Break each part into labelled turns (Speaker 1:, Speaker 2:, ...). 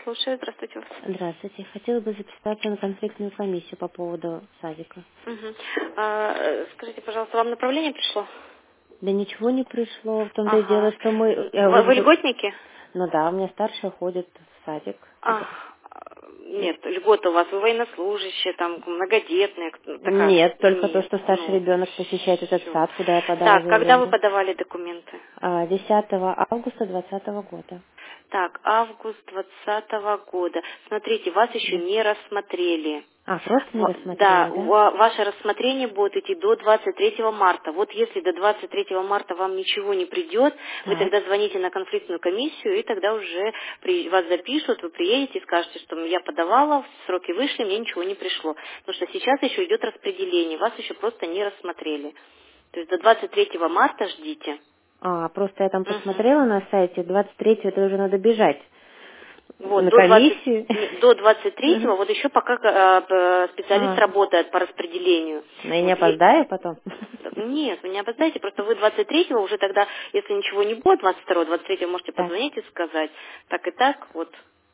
Speaker 1: слушаю. Здравствуйте.
Speaker 2: Здравствуйте. Хотела бы записаться на конфликтную комиссию по поводу садика.
Speaker 1: Угу. Скажите, пожалуйста, вам направление пришло?
Speaker 2: Да ничего не пришло. В том-то и дело,
Speaker 1: Ага.
Speaker 2: что мы...
Speaker 1: Вы льготники?
Speaker 2: Ну да, у меня старшая ходит в садик.
Speaker 1: Нет, льгота у вас, вы военнослужащие, там, многодетные. Такая.
Speaker 2: Нет, только то,
Speaker 1: Нет,
Speaker 2: что старший ребенок посещает этот
Speaker 1: всё.
Speaker 2: сад, куда я подала
Speaker 1: Так, когда вы
Speaker 2: заявление.
Speaker 1: подавали документы?
Speaker 2: 10 августа 2020 года.
Speaker 1: Так, август 2020 года. Смотрите, вас еще
Speaker 2: Да.
Speaker 1: не рассмотрели.
Speaker 2: Просто не
Speaker 1: Да,
Speaker 2: рассмотрели, да?
Speaker 1: ваше рассмотрение будет идти до 23 марта. Вот если до 23 марта вам ничего не придет, вы
Speaker 2: Так.
Speaker 1: тогда звоните на конфликтную комиссию, и тогда уже вас запишут, вы приедете и скажете, что я подавала, сроки вышли, мне ничего не пришло. Потому что сейчас еще идет распределение, вас еще просто не рассмотрели. То есть до 23 марта ждите.
Speaker 2: Просто я там
Speaker 1: Мгм.
Speaker 2: посмотрела на сайте, 23-го это уже надо бежать
Speaker 1: Вот,
Speaker 2: на комиссию.
Speaker 1: до 23-го, вот еще пока специалист
Speaker 2: А,
Speaker 1: работает по распределению.
Speaker 2: но я не
Speaker 1: Вот,
Speaker 2: опоздаю потом?
Speaker 1: нет, вы не опоздаете, просто вы 23-го уже тогда, если ничего не будет, 22-го, 23-го можете
Speaker 2: Так.
Speaker 1: позвонить и сказать, так и так, вот.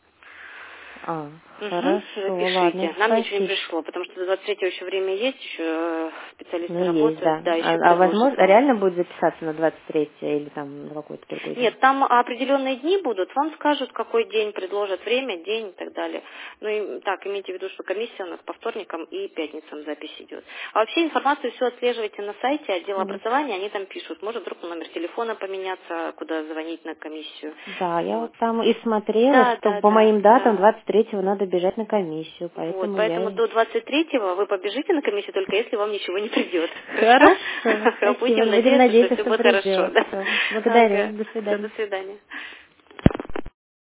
Speaker 1: Угу,
Speaker 2: Хорошо, ладно,
Speaker 1: запишите. Нам ничего не
Speaker 2: спасибо.
Speaker 1: пришло, потому что до 23-го еще время есть, еще специалисты
Speaker 2: Ну, есть,
Speaker 1: работают,
Speaker 2: да.
Speaker 1: да, еще
Speaker 2: Возможно,
Speaker 1: предложат вам.
Speaker 2: реально будет записаться на 23 или там на какой-то другой день?
Speaker 1: Нет, там определенные дни будут, вам скажут, какой день предложат, время, день и так далее. Ну и так, имейте в виду, что комиссия у нас по вторникам и пятницам запись идет. А вообще информацию все отслеживайте на сайте отдела
Speaker 2: Мгм.
Speaker 1: образования, они там пишут. Может вдруг номер телефона поменяться, куда звонить на комиссию.
Speaker 2: Да, я
Speaker 1: Вот.
Speaker 2: вот там и смотрела,
Speaker 1: Да,
Speaker 2: что
Speaker 1: да,
Speaker 2: по
Speaker 1: да,
Speaker 2: моим датам
Speaker 1: да.
Speaker 2: 23-го надо бежать на комиссию,
Speaker 1: Вот,
Speaker 2: поэтому
Speaker 1: поэтому
Speaker 2: я...
Speaker 1: до 23-го вы побежите на комиссию, только если вам ничего не придет.
Speaker 2: Хорошо,
Speaker 1: Хорошо?
Speaker 2: спасибо.
Speaker 1: Будем
Speaker 2: Будем
Speaker 1: надеяться, что
Speaker 2: надеяться,
Speaker 1: все
Speaker 2: что
Speaker 1: будет хорошо.
Speaker 2: придет.
Speaker 1: Да.
Speaker 2: Всё. Благодарю.
Speaker 1: Ага.
Speaker 2: До
Speaker 1: Всё, до
Speaker 2: свидания.
Speaker 1: свидания.